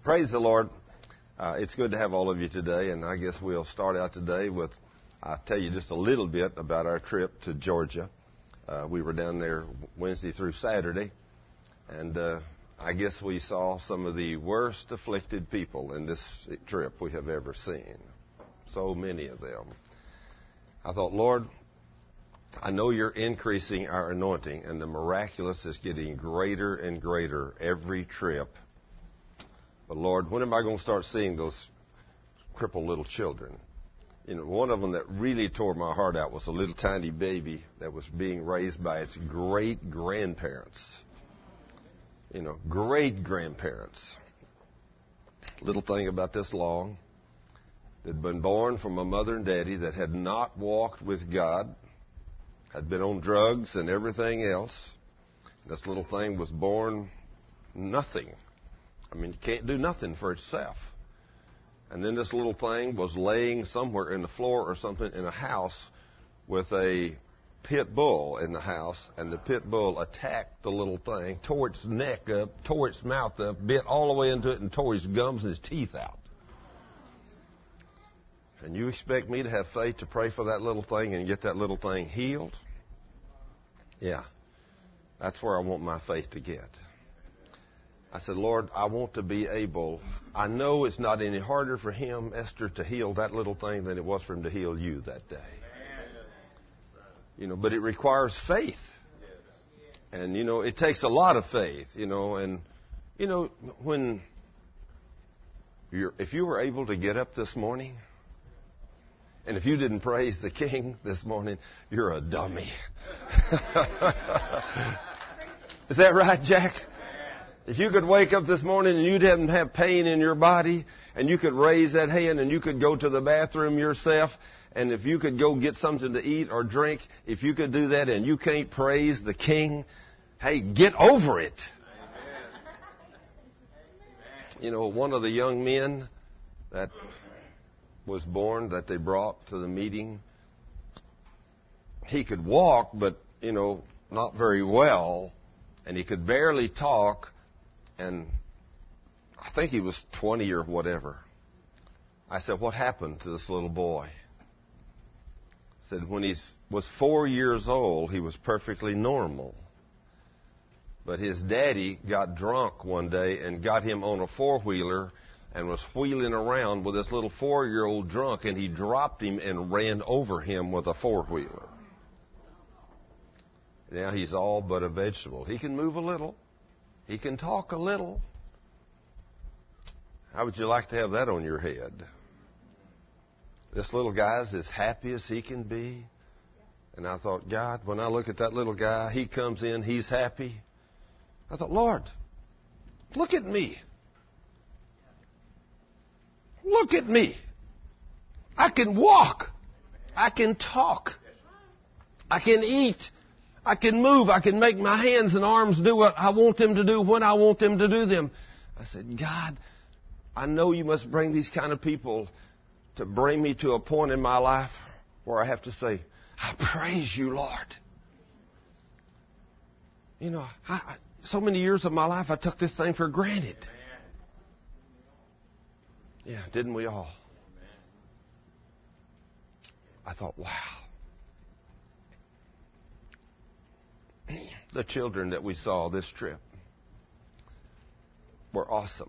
Praise the Lord. It's good to have all of you today, and I guess we'll start out today with, I'll tell you just a little bit about our trip to Georgia. We were down there Wednesday through Saturday, and I guess we saw some of the worst afflicted people in this trip we have ever seen. So many of them. I thought, Lord, I know you're increasing our anointing, and the miraculous is getting greater and greater every trip. But Lord, when am I going to start seeing those crippled little children? You know, one of them that really tore my heart out was a little tiny baby that was being raised by its great-grandparents. You know, great-grandparents. Little thing about this long. That had been born from a mother and daddy that had not walked with God, had been on drugs and everything else. This little thing was born nothing. I mean, it can't do nothing for itself. And then this little thing was laying somewhere in the floor or something in a house with a pit bull in the house, and the pit bull attacked the little thing, tore its neck up, tore its mouth up, bit all the way into it, and tore his gums and his teeth out. And you expect me to have faith to pray for that little thing and get that little thing healed? Yeah, that's where I want my faith to get. I said, Lord, I want to be able. I know it's not any harder for him, Esther, to heal that little thing than it was for him to heal you that day. You know, but it requires faith. And, you know, it takes a lot of faith, you know. And, you know, if you were able to get up this morning, and if you didn't praise the King this morning, you're a dummy. Is that right, Jack? If you could wake up this morning and you didn't have pain in your body, and you could raise that hand and you could go to the bathroom yourself, and if you could go get something to eat or drink, if you could do that and you can't praise the King, hey, get over it. You know, one of the young men that was born that they brought to the meeting, he could walk, but, you know, not very well, and he could barely talk. And I think he was 20 or whatever. I said, what happened to this little boy? I said, when he was 4 years old, he was perfectly normal. But his daddy got drunk one day and got him on a four-wheeler and was wheeling around with this little 4-year-old drunk, and he dropped him and ran over him with a four-wheeler. Now he's all but a vegetable. He can move a little. He can talk a little. How would you like to have that on your head? This little guy's as happy as he can be. And I thought, God, when I look at that little guy, he comes in, he's happy. I thought, Lord, look at me. Look at me. I can walk. I can talk. I can eat. I can move. I can make my hands and arms do what I want them to do when I want them to do them. I said, God, I know you must bring these kind of people to bring me to a point in my life where I have to say, I praise you, Lord. You know, so many years of my life, I took this thing for granted. Yeah, didn't we all? I thought, wow. The children that we saw this trip were awesome.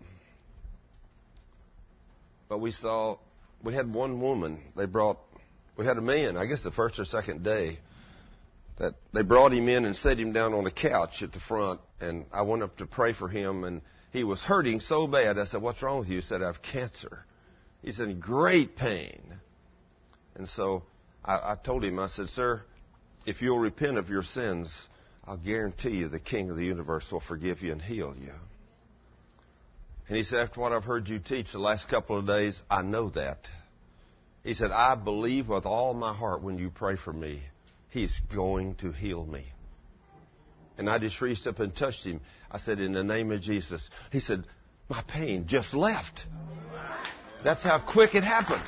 But we had one woman, we had a man, I guess the first or second day, that they brought him in and set him down on a couch at the front, and I went up to pray for him, and he was hurting so bad. I said, what's wrong with you? He said, I have cancer. He's in great pain. And so I told him, I said, sir, if you'll repent of your sins, I'll guarantee you the King of the universe will forgive you and heal you. And he said, after what I've heard you teach the last couple of days, I know that. He said, I believe with all my heart when you pray for me, he's going to heal me. And I just reached up and touched him. I said, in the name of Jesus. He said, my pain just left. That's how quick it happened.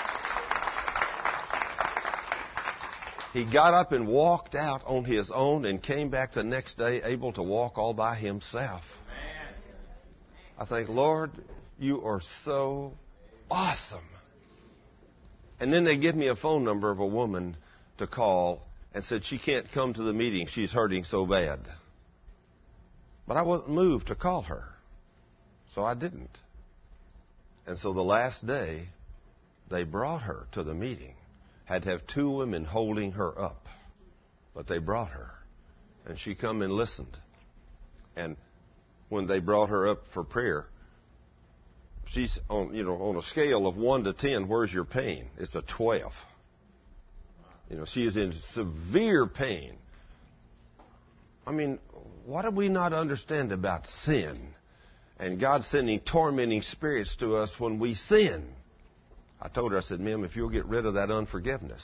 He got up and walked out on his own and came back the next day able to walk all by himself. I think, Lord, You are so awesome. And then they give me a phone number of a woman to call and said she can't come to the meeting. She's hurting so bad. But I wasn't moved to call her. So I didn't. And so the last day, they brought her to the meeting. Had to have 2 women holding her up. But they brought her. And she come and listened. And when they brought her up for prayer, she's on a scale of 1 to 10, where's your pain? It's a 12. She is in severe pain. I mean, what do we not understand about sin? And God sending tormenting spirits to us when we sin. I told her, I said, ma'am, if you'll get rid of that unforgiveness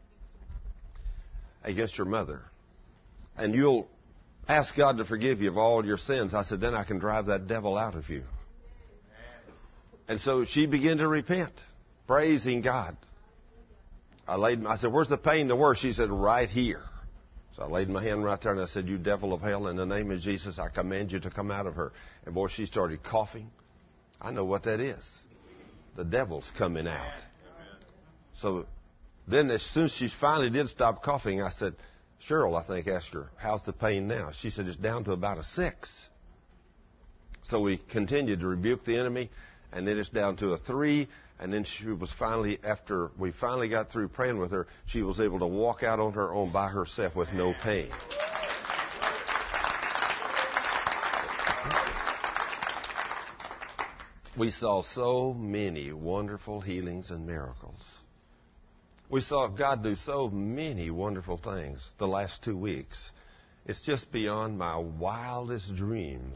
against your mother, and you'll ask God to forgive you of all your sins, I said, then I can drive that devil out of you. And so she began to repent, praising God. I said, where's the pain the worst? She said, right here. So I laid my hand right there and I said, you devil of hell, in the name of Jesus, I command you to come out of her. And boy, she started coughing. I know what that is. The devil's coming out. So then as soon as she finally did stop coughing, I said, Cheryl, I think, asked her, how's the pain now? She said, it's down to about a 6. So we continued to rebuke the enemy, and then it's down to a 3. And then she was finally, after we finally got through praying with her, she was able to walk out on her own by herself with no pain. We saw so many wonderful healings and miracles. We saw God do so many wonderful things the last 2 weeks. It's just beyond my wildest dreams,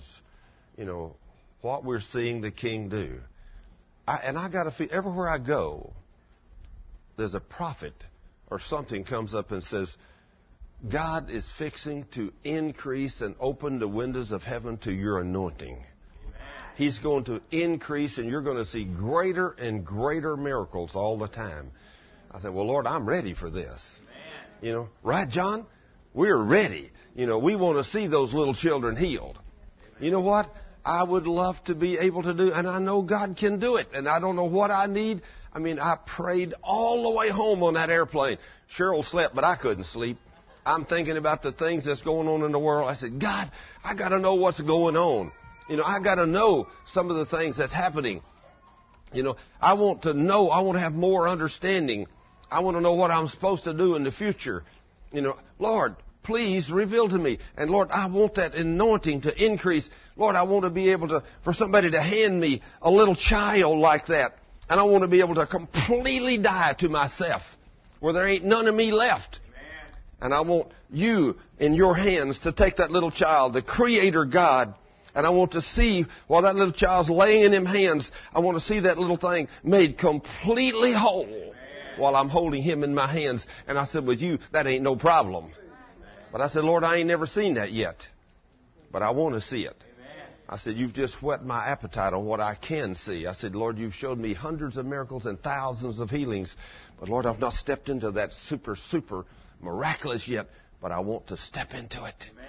what we're seeing the King do. I got to feel, everywhere I go, there's a prophet or something comes up and says, God is fixing to increase and open the windows of heaven to your anointing. Amen. He's going to increase, and you're going to see greater and greater miracles all the time. I said, well, Lord, I'm ready for this. Amen. Right, John? We're ready. We want to see those little children healed. You know what? I would love to be able to do, and I know God can do it, and I don't know what I need. I mean, I prayed all the way home on that airplane. Cheryl slept, but I couldn't sleep. I'm thinking about the things that's going on in the world. I said, God, I got to know what's going on. I got to know some of the things that's happening. I want to know. I want to have more understanding. I want to know what I'm supposed to do in the future. Lord, please reveal to me. And Lord, I want that anointing to increase. Lord, I want to be able for somebody to hand me a little child like that. And I want to be able to completely die to myself where there ain't none of me left. Amen. And I want you in your hands to take that little child, the Creator God, and I want to see while that little child's laying in them hands, I want to see that little thing made completely whole. Amen. While I'm holding him in my hands. And I said, with you, that ain't no problem. But I said, Lord, I ain't never seen that yet. But I want to see it. Amen. I said, you've just whet my appetite on what I can see. I said, Lord, you've showed me hundreds of miracles and thousands of healings. But Lord, I've not stepped into that super miraculous yet. But I want to step into it. Amen.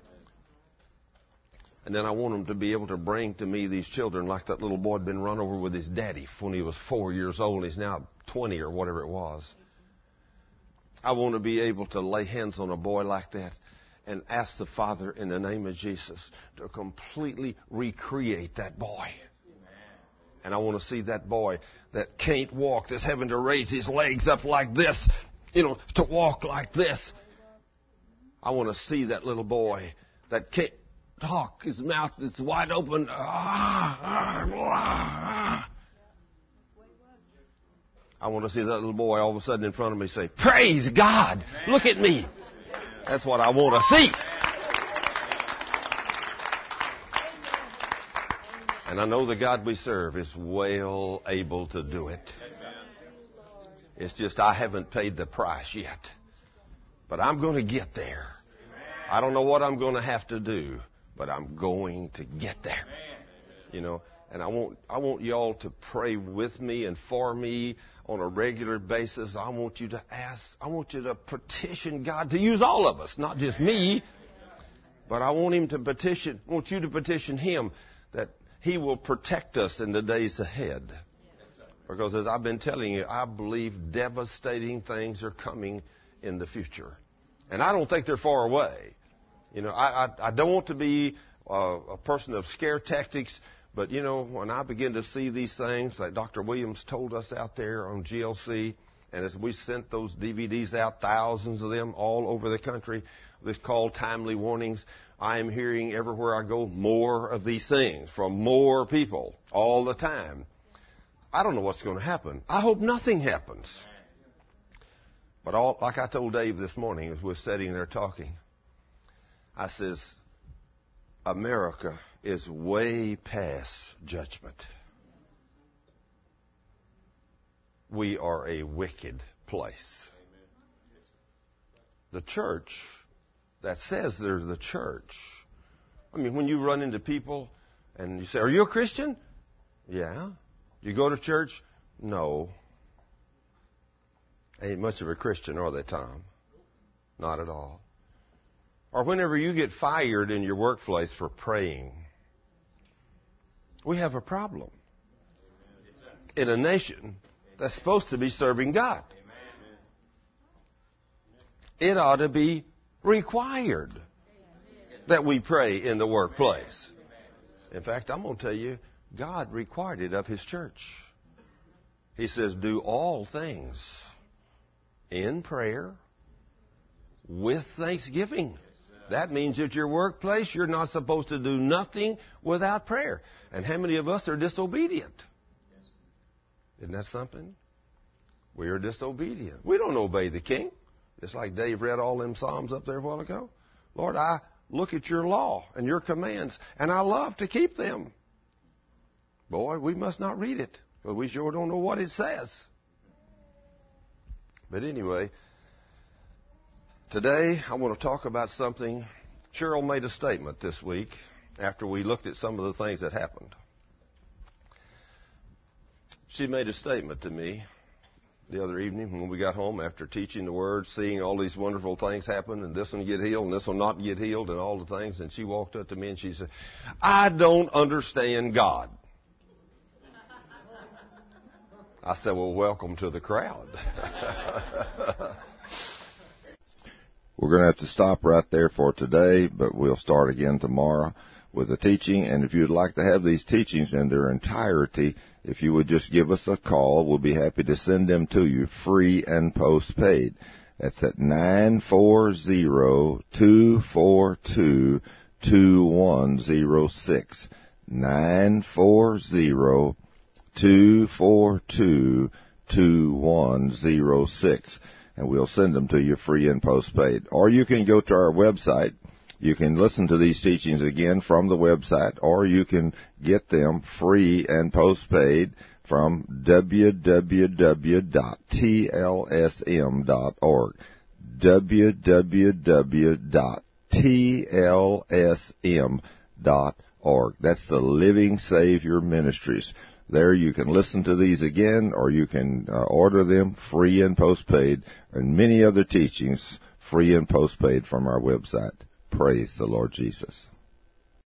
And then I want them to be able to bring to me these children like that little boy had been run over with his daddy when he was 4 years old. He's now 20 or whatever it was. I want to be able to lay hands on a boy like that and ask the Father in the name of Jesus to completely recreate that boy. And I want to see that boy that can't walk, that's having to raise his legs up like this, to walk like this. I want to see that little boy that can't talk, his mouth is wide open. I want to see that little boy all of a sudden in front of me say, praise God, look at me. That's what I want to see. And I know the God we serve is well able to do it. It's just I haven't paid the price yet. But I'm going to get there. I don't know what I'm going to have to do, but I'm going to get there. And I want y'all to pray with me and for me on a regular basis. I want you to ask, I want you to petition God to use all of us, not just me, but I want you to petition Him that He will protect us in the days ahead. Because as I've been telling you, I believe devastating things are coming in the future. And I don't think they're far away. You know, I don't want to be a person of scare tactics, but, you know, when I begin to see these things, like Dr. Williams told us out there on GLC, and as we sent those DVDs out, thousands of them all over the country, this called Timely Warnings, I am hearing everywhere I go more of these things from more people all the time. I don't know what's going to happen. I hope nothing happens. But like I told Dave this morning as we're sitting there talking, I says, America is way past judgment. We are a wicked place. The church that says they're the church. I mean, when you run into people and you say, are you a Christian? Yeah. You go to church? No. Ain't much of a Christian, are they, Tom? Not at all. Or whenever you get fired in your workplace for praying, we have a problem in a nation that's supposed to be serving God. It ought to be required that we pray in the workplace. In fact, I'm going to tell you, God required it of His church. He says, do all things in prayer with thanksgiving. That means at your workplace, you're not supposed to do nothing without prayer. And how many of us are disobedient? Isn't that something? We are disobedient. We don't obey the King. Just like Dave read all them Psalms up there a while ago. Lord, I look at your law and your commands, and I love to keep them. Boy, we must not read it, because we sure don't know what it says. But anyway, today I want to talk about something. Cheryl made a statement this week after we looked at some of the things that happened. She made a statement to me the other evening when we got home after teaching the Word, seeing all these wonderful things happen, and this one get healed and this one not get healed and all the things. And she walked up to me and she said, I don't understand God. I said, well, welcome to the crowd. We're going to have to stop right there for today, but we'll start again tomorrow with the teaching. And if you'd like to have these teachings in their entirety, if you would just give us a call, we'll be happy to send them to you free and postpaid. That's at 940-242-2106. 940-242-2106. And we'll send them to you free and postpaid. Or you can go to our website. You can listen to these teachings again from the website, or you can get them free and postpaid from www.tlsm.org. www.tlsm.org. That's the Living Savior Ministries. There you can listen to these again, or you can order them free and postpaid, and many other teachings free and postpaid from our website. Praise the Lord Jesus.